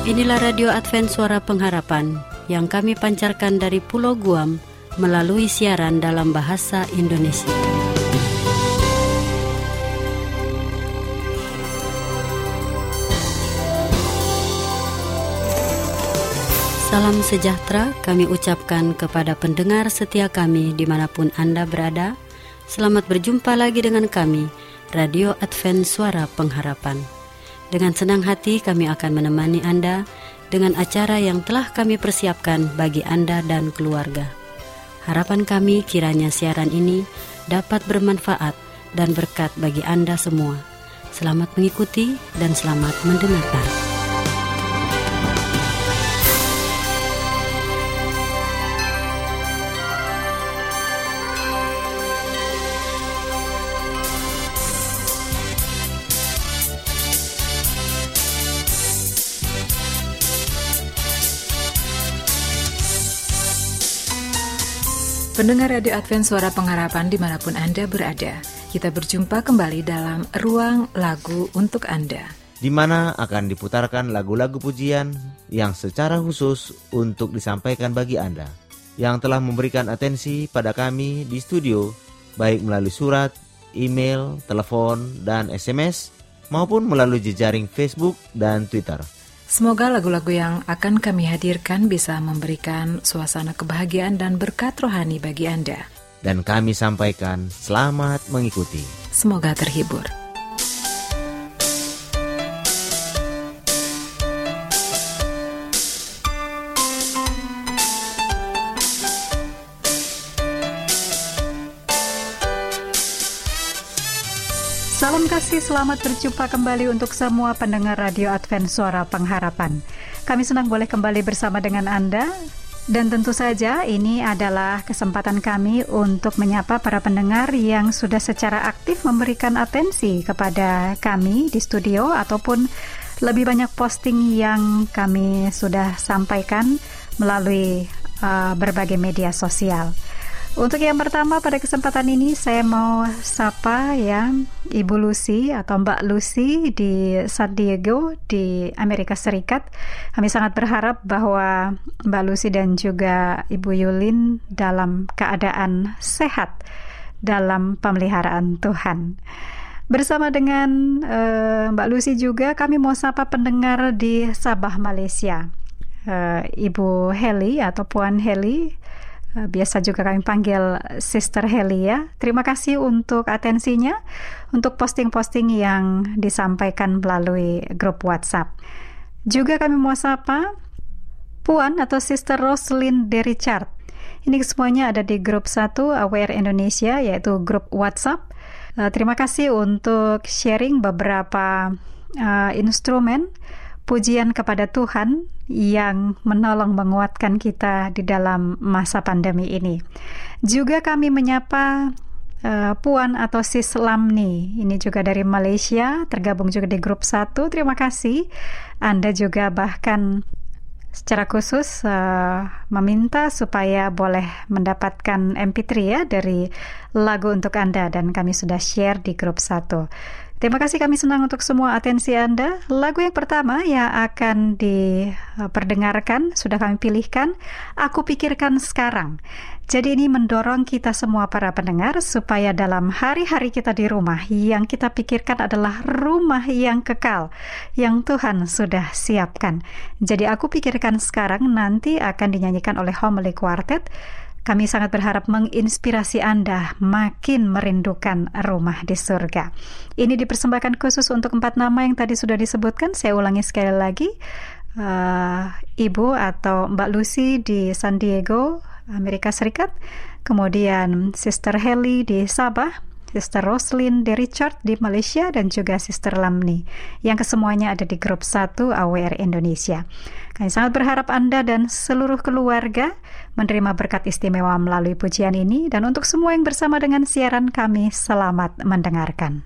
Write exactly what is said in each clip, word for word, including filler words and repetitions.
Inilah Radio Advent Suara Pengharapan yang kami pancarkan dari Pulau Guam melalui siaran dalam bahasa Indonesia. Salam sejahtera kami ucapkan kepada pendengar setia kami dimanapun Anda berada. Selamat berjumpa lagi dengan kami, Radio Advent Suara Pengharapan. Dengan senang hati kami akan menemani Anda dengan acara yang telah kami persiapkan bagi Anda dan keluarga. Harapan kami kiranya siaran ini dapat bermanfaat dan berkat bagi Anda semua. Selamat mengikuti dan selamat mendengarkan. Pendengar Radio Advent Suara Pengharapan dimanapun Anda berada, kita berjumpa kembali dalam Ruang Lagu untuk Anda, di mana akan diputarkan lagu-lagu pujian yang secara khusus untuk disampaikan bagi Anda yang telah memberikan atensi pada kami di studio, baik melalui surat, email, telepon, dan S M S, maupun melalui jejaring Facebook dan Twitter. Semoga lagu-lagu yang akan kami hadirkan bisa memberikan suasana kebahagiaan dan berkat rohani bagi Anda. Dan kami sampaikan selamat mengikuti. Semoga terhibur. Salam kasih, selamat berjumpa kembali untuk semua pendengar Radio Advent Suara Pengharapan. Kami senang boleh kembali bersama dengan Anda. Dan tentu saja ini adalah kesempatan kami untuk menyapa para pendengar yang sudah secara aktif memberikan atensi kepada kami di studio, ataupun lebih banyak posting yang kami sudah sampaikan melalui uh, berbagai media sosial. Untuk yang pertama pada kesempatan ini saya mau sapa ya Ibu Lucy atau Mbak Lucy di San Diego di Amerika Serikat. Kami sangat berharap bahwa Mbak Lucy dan juga Ibu Yulin dalam keadaan sehat dalam pemeliharaan Tuhan. Bersama dengan uh, Mbak Lucy juga kami mau sapa pendengar di Sabah, Malaysia. Uh, Ibu Heli atau Puan Heli, biasa juga kami panggil Sister Heli ya. Terima kasih untuk atensinya, untuk posting-posting yang disampaikan melalui grup WhatsApp. Juga kami mau sapa Puan atau Sister Roslyn de Richard. Ini semuanya ada di grup satu Aware Indonesia, yaitu grup WhatsApp. Terima kasih untuk sharing beberapa uh, instrumen pujian kepada Tuhan yang menolong menguatkan kita di dalam masa pandemi ini. Juga kami menyapa uh, Puan atau Sis Lamni, ini juga dari Malaysia, tergabung juga di grup satu. Terima kasih. Anda juga bahkan secara khusus uh, meminta supaya boleh mendapatkan M P tiga ya dari lagu untuk Anda, dan kami sudah share di grup satu. Terima kasih, kami senang untuk semua atensi Anda. Lagu yang pertama yang akan diperdengarkan sudah kami pilihkan, Aku Pikirkan Sekarang. Jadi ini mendorong kita semua para pendengar supaya dalam hari-hari kita di rumah, yang kita pikirkan adalah rumah yang kekal, yang Tuhan sudah siapkan. Jadi Aku Pikirkan Sekarang nanti akan dinyanyikan oleh Homily Quartet. Kami sangat berharap menginspirasi Anda makin merindukan rumah di surga. Ini dipersembahkan khusus untuk empat nama yang tadi sudah disebutkan. Saya ulangi sekali lagi. Uh, Ibu atau Mbak Lucy di San Diego, Amerika Serikat. Kemudian Sister Heli di Sabah, Sister Roslyn de Richard di Malaysia, dan juga Sister Lamni yang kesemuanya ada di grup satu A W R Indonesia. Kami sangat berharap Anda dan seluruh keluarga menerima berkat istimewa melalui pujian ini, dan untuk semua yang bersama dengan siaran kami, selamat mendengarkan.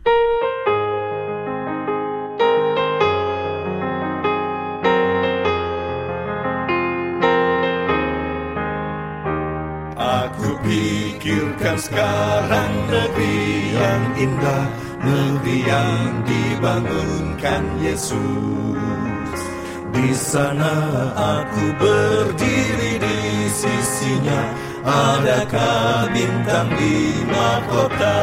Aku pikirkan sekarang negeri yang indah, negeri yang dibangunkan Yesus. Di sana aku berdiri di sisinya, adakah bintang di mahkota?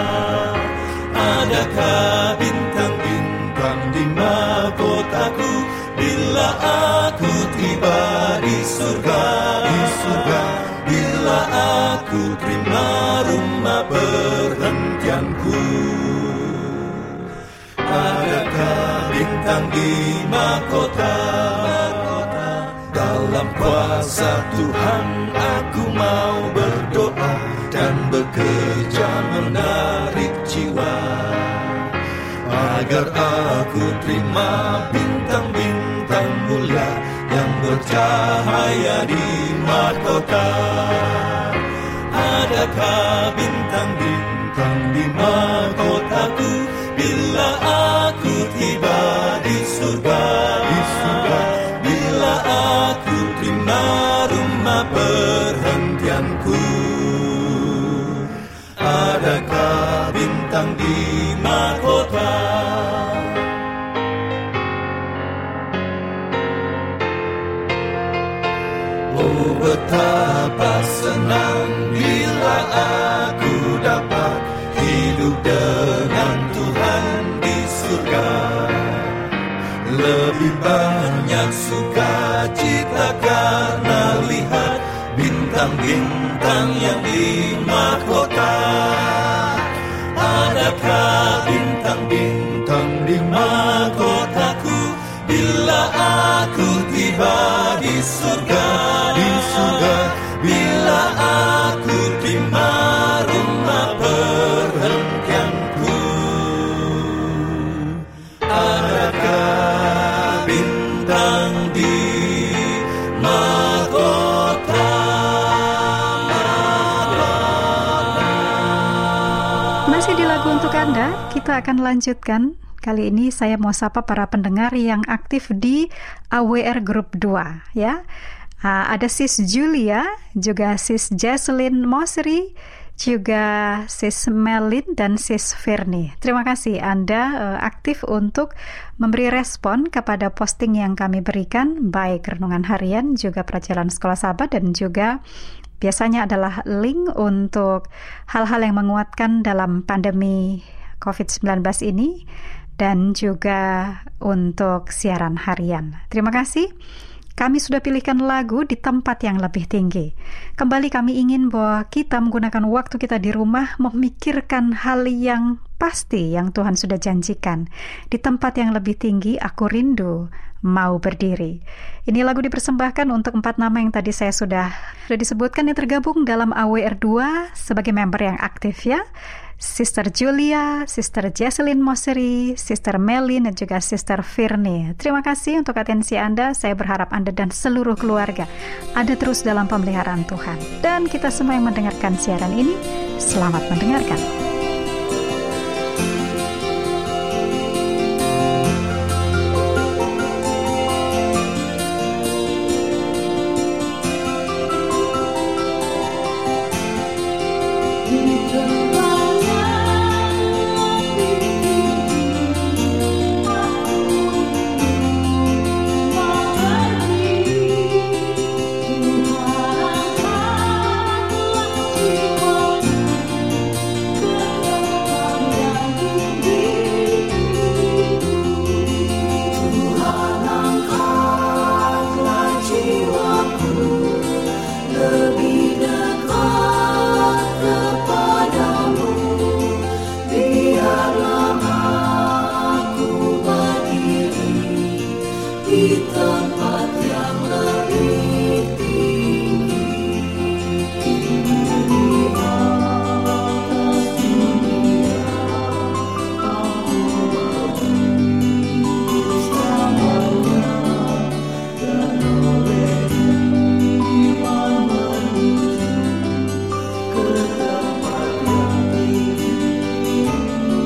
Adakah bintang-bintang di mahkotaku bila aku tiba di surga? Di surga, bila aku terima rumah perhentianku. Adakah bintang di mahkota? Dalam kuasa Tuhan aku mau berdoa dan bekerja menarik jiwa, agar aku terima bintang-bintang mulia yang bercahaya di mahkota. Adakah bintang-bintang di mahkotaku bila aku tiba di surga? Di surga, bila aku terima rumah perhentianku. Adakah bintang di mahkota? Oh, betapa senang bila aku dapat hidup dengan Tuhan di surga. Lebih banyak sukacita karena lihat bintang-bintang yang di mahkota. Adakah bintang-bintang di mahkotaku bila aku tiba di surga? Di surga, bila aku terima rumah perhentianku. Adakah bintang di mahkota? Masih di lagu untuk Anda, kita akan lanjutkan. Kali ini saya mau sapa para pendengar yang aktif di A W R Group dua, ya. Uh, ada Sis Julia, juga Sis Jesselyn Mosri, juga Sis Melin dan Sis Firni. Terima kasih Anda uh, aktif untuk memberi respon kepada posting yang kami berikan, baik renungan harian, juga perjalanan sekolah sahabat, dan juga biasanya adalah link untuk hal-hal yang menguatkan dalam pandemi covid sembilan belas ini, dan juga untuk siaran harian. Terima kasih. Kami sudah pilihkan lagu di tempat yang lebih tinggi. Kembali kami ingin bahwa kita menggunakan waktu kita di rumah memikirkan hal yang pasti yang Tuhan sudah janjikan. Di tempat yang lebih tinggi aku rindu mau berdiri. Ini lagu dipersembahkan untuk empat nama yang tadi saya sudah, sudah disebutkan yang tergabung dalam A W R dua sebagai member yang aktif, ya. Sister Julia, Sister Jesselyn Moseri, Sister Melin, dan juga Sister Firni. Terima kasih untuk atensi Anda. Saya berharap Anda dan seluruh keluarga ada terus dalam pemeliharaan Tuhan. Dan kita semua yang mendengarkan siaran ini, selamat mendengarkan.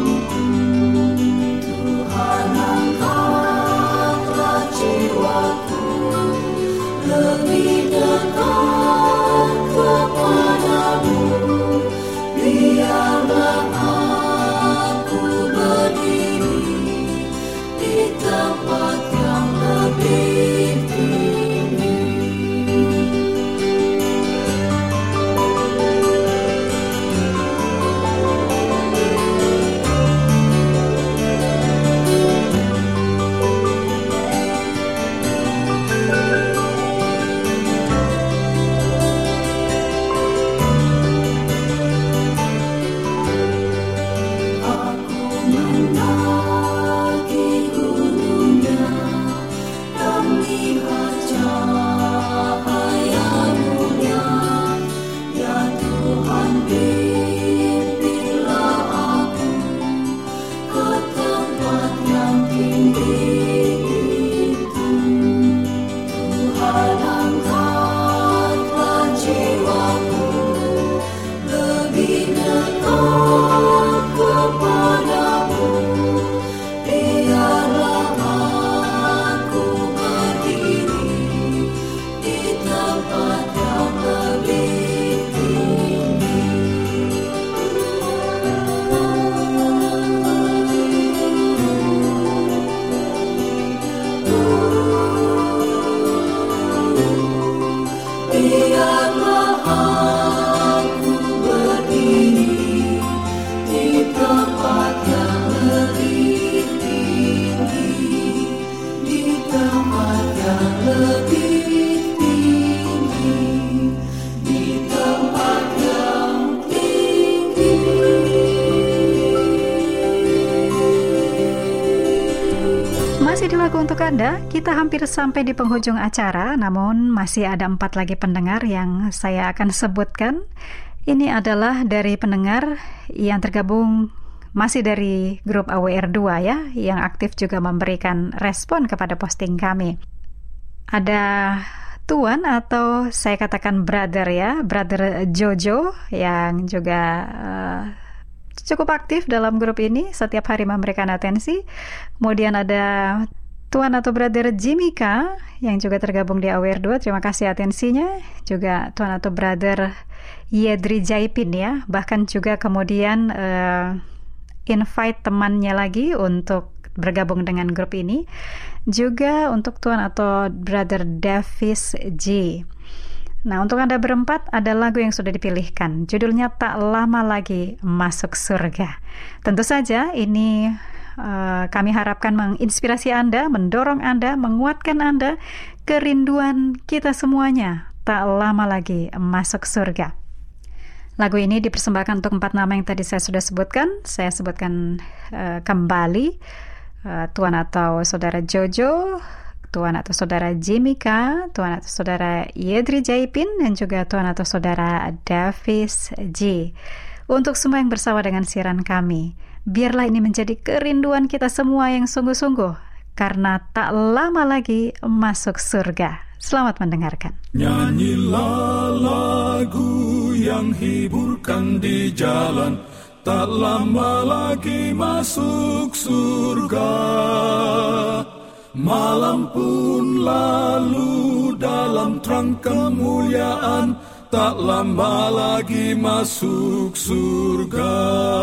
Tuhan angkatlah jiwaku Anda, kita hampir sampai di penghujung acara, namun masih ada empat lagi pendengar yang saya akan sebutkan. Ini adalah dari pendengar yang tergabung masih dari grup A W R dua ya, yang aktif juga memberikan respon kepada posting kami. Ada Tuan atau saya katakan brother ya, brother Jojo yang juga uh, cukup aktif dalam grup ini, setiap hari memberikan atensi. Kemudian ada Tuan atau Brother Jimika yang juga tergabung di A W R dua, terima kasih atensinya. Juga Tuan atau Brother Yedri Jaipin ya, bahkan juga kemudian uh, invite temannya lagi untuk bergabung dengan grup ini. Juga untuk Tuan atau Brother Davis G. Nah, untuk Anda berempat ada lagu yang sudah dipilihkan. Judulnya Tak Lama Lagi Masuk Surga. Tentu saja ini Uh, kami harapkan menginspirasi Anda, mendorong Anda, menguatkan Anda, kerinduan kita semuanya tak lama lagi masuk surga. Lagu ini dipersembahkan untuk empat nama yang tadi saya sudah sebutkan. Saya sebutkan uh, kembali uh, Tuan atau Saudara Jojo, Tuan atau Saudara Jimika, Tuan atau Saudara Yedri Jaipin, dan juga Tuan atau Saudara Davis G. Untuk semua yang bersama dengan siaran kami, biarlah ini menjadi kerinduan kita semua yang sungguh-sungguh, karena tak lama lagi masuk surga. Selamat mendengarkan. Nyanyilah lagu yang hiburkan di jalan, tak lama lagi masuk surga. Malam pun lalu dalam terang kemuliaan, tak lama lagi masuk surga.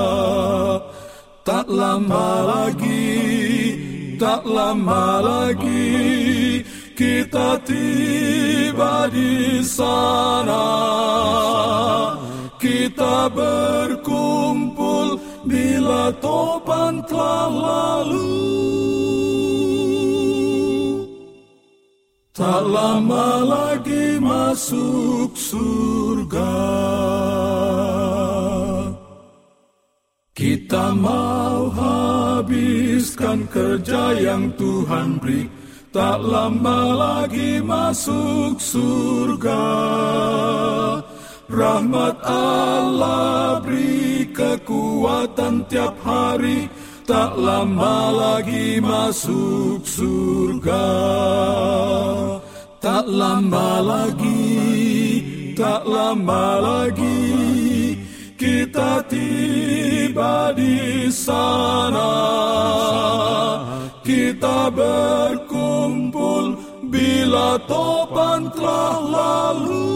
Tak lama lagi, tak lama lagi kita tiba di sana. Kita berkumpul bila topan telah lalu. Tak lama lagi masuk surga. Kita mau habiskan kerja yang Tuhan beri, tak lama lagi masuk surga. Rahmat Allah beri kekuatan tiap hari, tak lama lagi masuk surga. Tak lama lagi, tak lama lagi kita tiba di sana. Kita berkumpul bila topan telah lalu.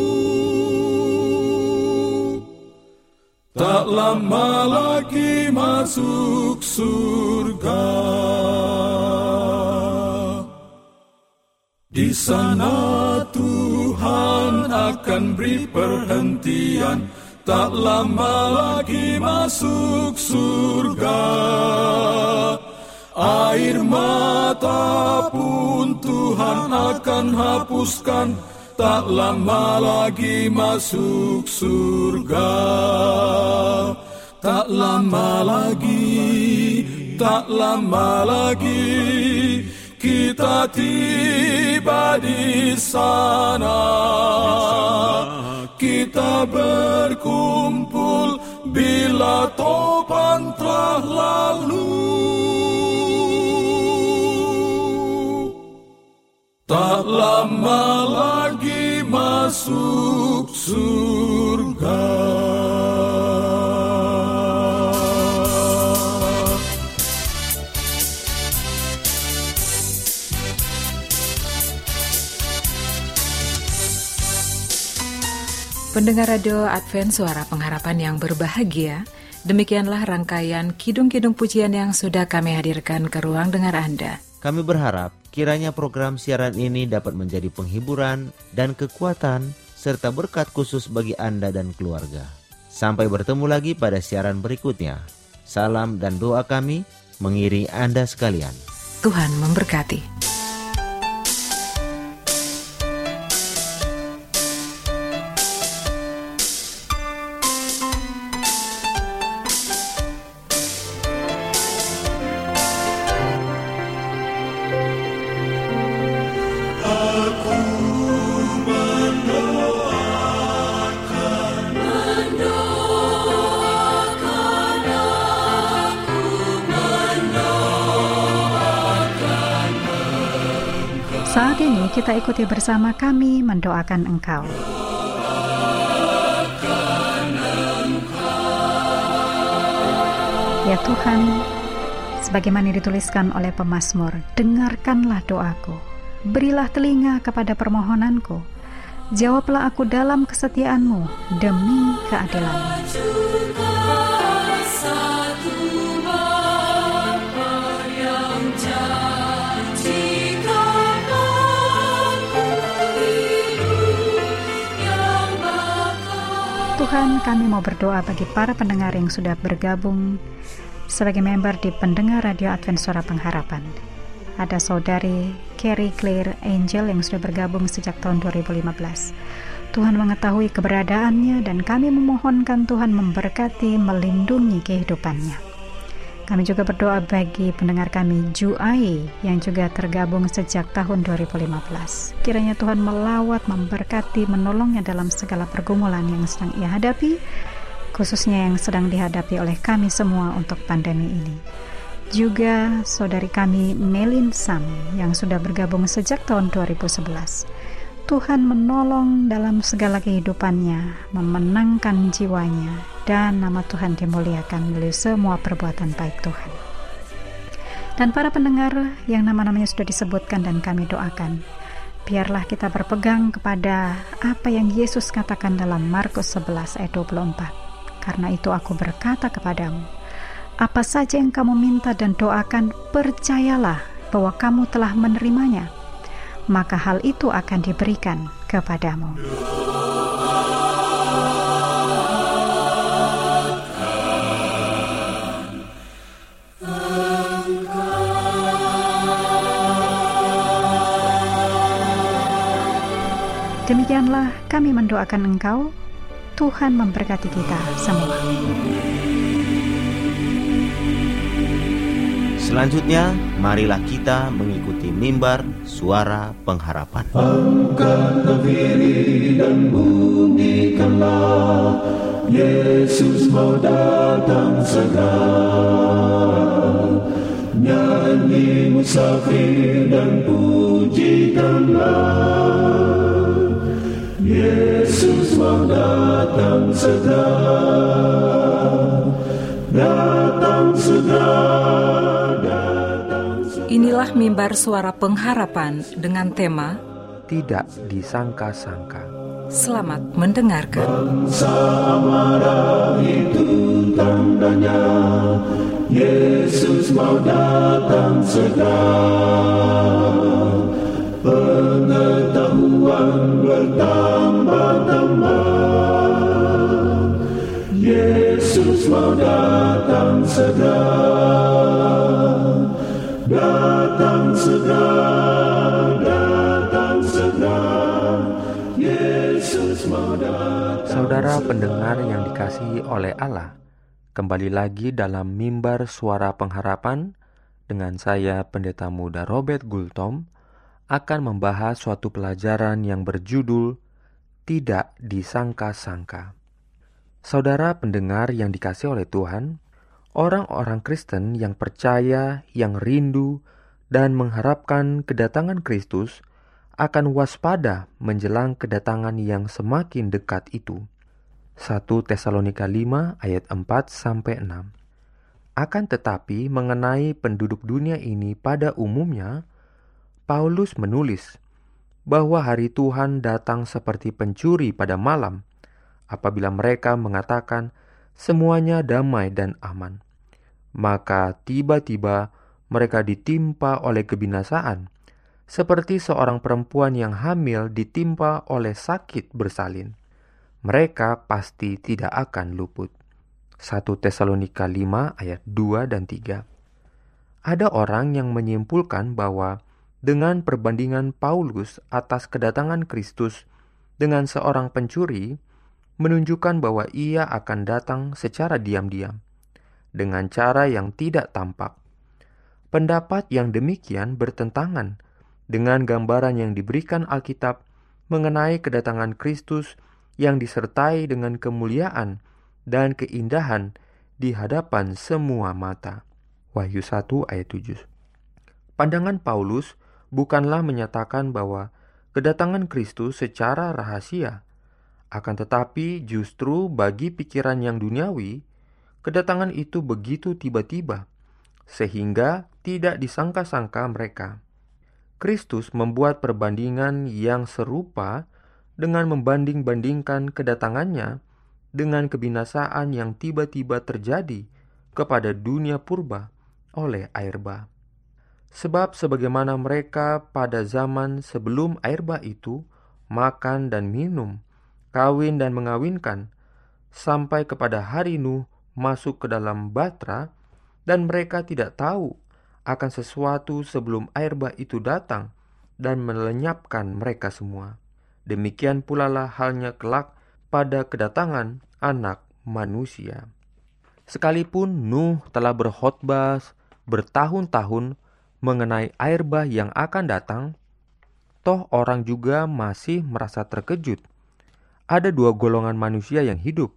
Tak lama lagi masuk surga. Di sana Tuhan akan beri perhentian, tak lama lagi masuk surga. Air mata pun Tuhan akan hapuskan, tak lama lagi masuk surga. Tak lama lagi, tak lama lagi kita tiba di sana. Kita berkumpul bila topan telah lalu. Tak lama lagi masuk surga. Pendengar Radio Advent Suara Pengharapan yang berbahagia, demikianlah rangkaian kidung-kidung pujian yang sudah kami hadirkan ke ruang dengar Anda. Kami berharap kiranya program siaran ini dapat menjadi penghiburan dan kekuatan serta berkat khusus bagi Anda dan keluarga. Sampai bertemu lagi pada siaran berikutnya. Salam dan doa kami mengiringi Anda sekalian. Tuhan memberkati. Saat ini kita ikuti bersama kami mendoakan engkau. Ya Tuhan, sebagaimana dituliskan oleh pemazmur, dengarkanlah doaku, berilah telinga kepada permohonanku, jawablah aku dalam kesetiaan-Mu demi keadilan-Mu. Tuhan, kami mau berdoa bagi para pendengar yang sudah bergabung sebagai member di pendengar Radio Advent Suara Pengharapan. Ada saudari Carrie Claire Angel yang sudah bergabung sejak tahun dua ribu lima belas. Tuhan mengetahui keberadaannya dan kami memohonkan Tuhan memberkati, melindungi kehidupannya. Kami juga berdoa bagi pendengar kami Ju Ai yang juga tergabung sejak tahun dua ribu lima belas. Kiranya Tuhan melawat, memberkati, menolongnya dalam segala pergumulan yang sedang ia hadapi, khususnya yang sedang dihadapi oleh kami semua untuk pandemi ini. Juga saudari kami Melin Sam yang sudah bergabung sejak tahun dua ribu sebelas. Tuhan menolong dalam segala kehidupannya, memenangkan jiwanya, dan nama Tuhan dimuliakan melalui semua perbuatan baik Tuhan. Dan para pendengar yang nama-namanya sudah disebutkan dan kami doakan, biarlah kita berpegang kepada apa yang Yesus katakan dalam Markus sebelas ayat dua puluh empat. Karena itu aku berkata kepadamu, apa saja yang kamu minta dan doakan, percayalah bahwa kamu telah menerimanya, maka hal itu akan diberikan kepadamu. Demikianlah kami mendoakan engkau. Tuhan memberkati kita semua. Selanjutnya, marilah kita mengikuti mimbar suara pengharapan. Angkatlah diri dan bunyikanlah, Yesus mau datang segera. Nyanyi musafir dan pujikanlah, Yesus mau datang segera, datang segera, datang segera. Inilah mimbar suara pengharapan dengan tema Tidak Disangka-sangka. Selamat mendengarkan. Bangsa marah itu tandanya, Yesus mau datang segera. Pengetahuan bertambah-tambah, Yesus mau datang segera, datang segera, datang segera, Yesus mau datang. Saudara pendengar yang dikasihi oleh Allah, kembali lagi dalam mimbar suara pengharapan dengan saya Pendeta Muda Robert Gultom akan membahas suatu pelajaran yang berjudul Tidak Disangka-sangka. Saudara pendengar yang dikasihi oleh Tuhan, orang-orang Kristen yang percaya, yang rindu, dan mengharapkan kedatangan Kristus akan waspada menjelang kedatangan yang semakin dekat itu. satu Tesalonika lima ayat empat sampai enam. Akan tetapi mengenai penduduk dunia ini pada umumnya, Paulus menulis bahwa hari Tuhan datang seperti pencuri pada malam apabila mereka mengatakan semuanya damai dan aman. Maka tiba-tiba mereka ditimpa oleh kebinasaan, seperti seorang perempuan yang hamil ditimpa oleh sakit bersalin. Mereka pasti tidak akan luput. satu Tesalonika lima ayat dua dan tiga. Ada orang yang menyimpulkan bahwa dengan perbandingan Paulus atas kedatangan Kristus dengan seorang pencuri menunjukkan bahwa ia akan datang secara diam-diam, dengan cara yang tidak tampak. Pendapat yang demikian bertentangan dengan gambaran yang diberikan Alkitab mengenai kedatangan Kristus yang disertai dengan kemuliaan dan keindahan di hadapan semua mata. Wahyu satu ayat tujuh. Pandangan Paulus bukanlah menyatakan bahwa kedatangan Kristus secara rahasia. Akan tetapi justru bagi pikiran yang duniawi, kedatangan itu begitu tiba-tiba, sehingga tidak disangka-sangka mereka. Kristus membuat perbandingan yang serupa dengan membanding-bandingkan kedatangannya dengan kebinasaan yang tiba-tiba terjadi kepada dunia purba oleh air bah. Sebab sebagaimana mereka pada zaman sebelum air bah itu makan dan minum, kawin dan mengawinkan, sampai kepada hari Nuh masuk ke dalam batra, dan mereka tidak tahu akan sesuatu sebelum air bah itu datang dan melenyapkan mereka semua. Demikian pula lah halnya kelak pada kedatangan Anak Manusia. Sekalipun Nuh telah berkhotbah bertahun-tahun mengenai air bah yang akan datang, toh orang juga masih merasa terkejut. Ada dua golongan manusia yang hidup.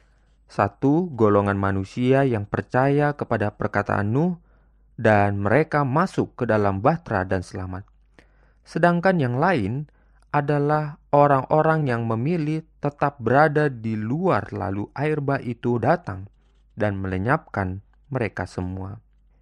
Satu, golongan manusia yang percaya kepada perkataan Nuh dan mereka masuk ke dalam bahtera dan selamat. Sedangkan yang lain adalah orang-orang yang memilih tetap berada di luar lalu air bah itu datang dan melenyapkan mereka semua.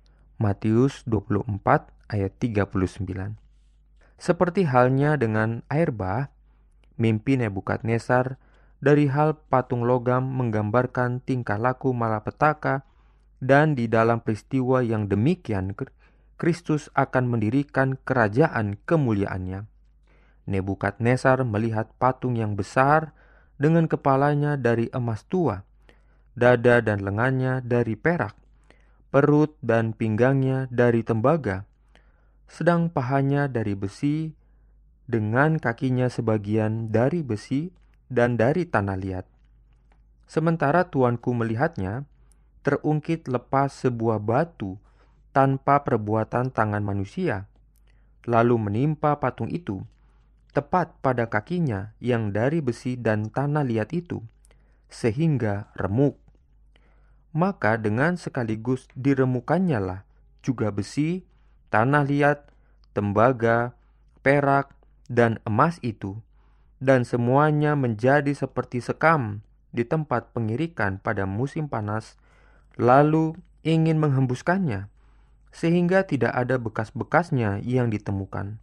Matius dua puluh empat ayat tiga puluh sembilan. Seperti halnya dengan air bah, mimpi Nebukadnezar dari hal patung logam menggambarkan tingkah laku malapetaka, dan di dalam peristiwa yang demikian Kristus akan mendirikan kerajaan kemuliaannya. Nebukadnezar melihat patung yang besar dengan kepalanya dari emas tua, dada dan lengannya dari perak, perut dan pinggangnya dari tembaga, sedang pahanya dari besi, dengan kakinya sebagian dari besi dan dari tanah liat. Sementara tuanku melihatnya, terungkit lepas sebuah batu tanpa perbuatan tangan manusia, lalu menimpa patung itu, tepat pada kakinya yang dari besi dan tanah liat itu, sehingga remuk. Maka dengan sekaligus diremukannya lah juga besi, tanah liat, tembaga, perak, dan emas itu, dan semuanya menjadi seperti sekam di tempat pengirikan pada musim panas, lalu ingin menghembuskannya, sehingga tidak ada bekas-bekasnya yang ditemukan.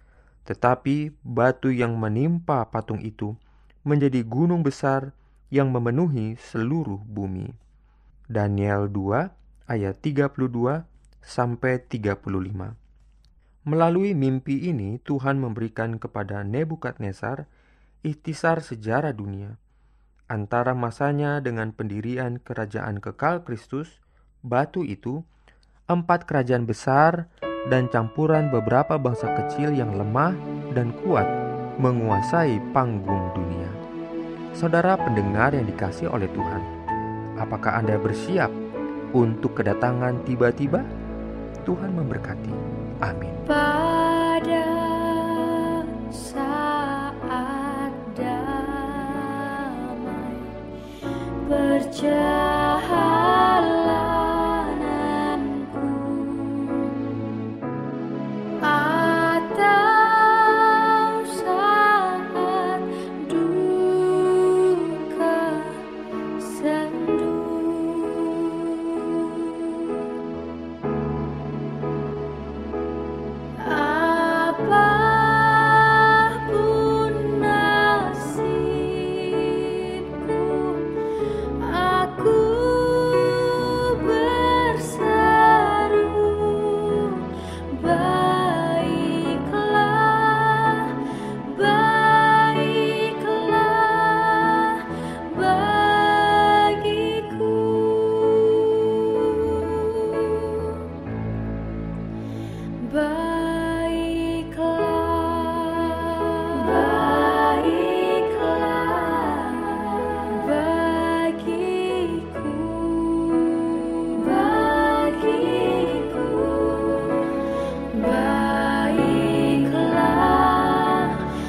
Tetapi batu yang menimpa patung itu menjadi gunung besar yang memenuhi seluruh bumi. Daniel dua ayat tiga puluh dua sampai tiga puluh lima. Melalui mimpi ini Tuhan memberikan kepada Nebukadnezar ikhtisar sejarah dunia. Antara masanya dengan pendirian kerajaan kekal Kristus, batu itu, empat kerajaan besar dan campuran beberapa bangsa kecil yang lemah dan kuat menguasai panggung dunia. Saudara pendengar yang dikasihi oleh Tuhan, apakah Anda bersiap untuk kedatangan tiba-tiba? Tuhan memberkati. Amin. Pada saat damai perjalananku, atau saat duka sendu, apapun nasibku, aku berseru, baiklah, baiklah bagiku. Baiklah, baiklah bagiku, bagiku, baiklah,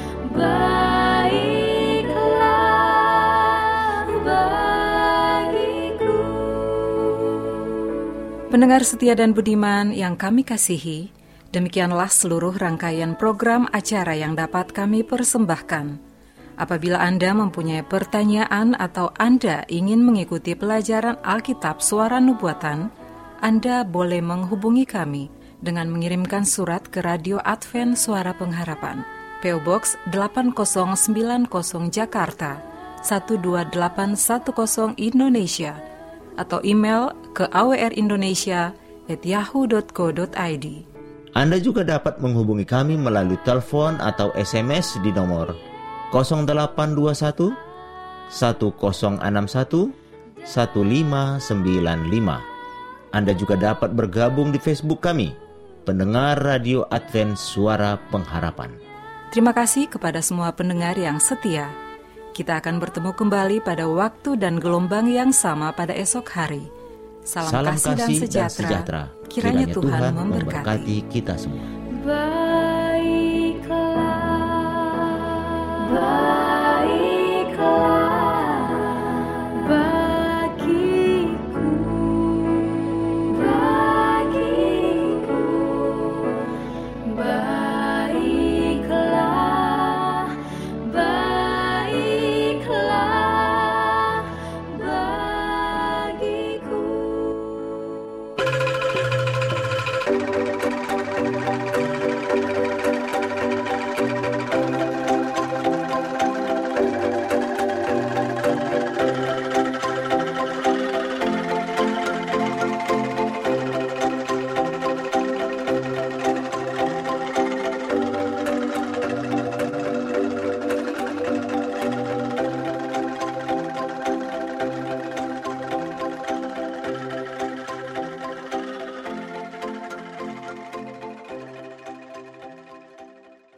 baiklah bagiku. Pendengar setia dan budiman yang kami kasihi, Demikianlah seluruh rangkaian program acara yang dapat kami persembahkan. Apabila Anda mempunyai pertanyaan atau Anda ingin mengikuti pelajaran Alkitab Suara Nubuatan, Anda boleh menghubungi kami dengan mengirimkan surat ke Radio Advent Suara Pengharapan, P O Box delapan nol sembilan nol Jakarta satu dua delapan satu nol Indonesia, atau email ke awrindonesia at yahoo dot co dot id. Anda juga dapat menghubungi kami melalui telepon atau S M S di nomor nol delapan dua satu satu nol enam satu satu lima sembilan lima. Anda juga dapat bergabung di Facebook kami, Pendengar Radio Advent Suara Pengharapan. Terima kasih kepada semua pendengar yang setia. Kita akan bertemu kembali pada waktu dan gelombang yang sama pada esok hari. Salam, Salam kasih, kasih dan sejahtera. dan sejahtera. Kiranya, Kiranya Tuhan, Tuhan memberkati. memberkati kita semua.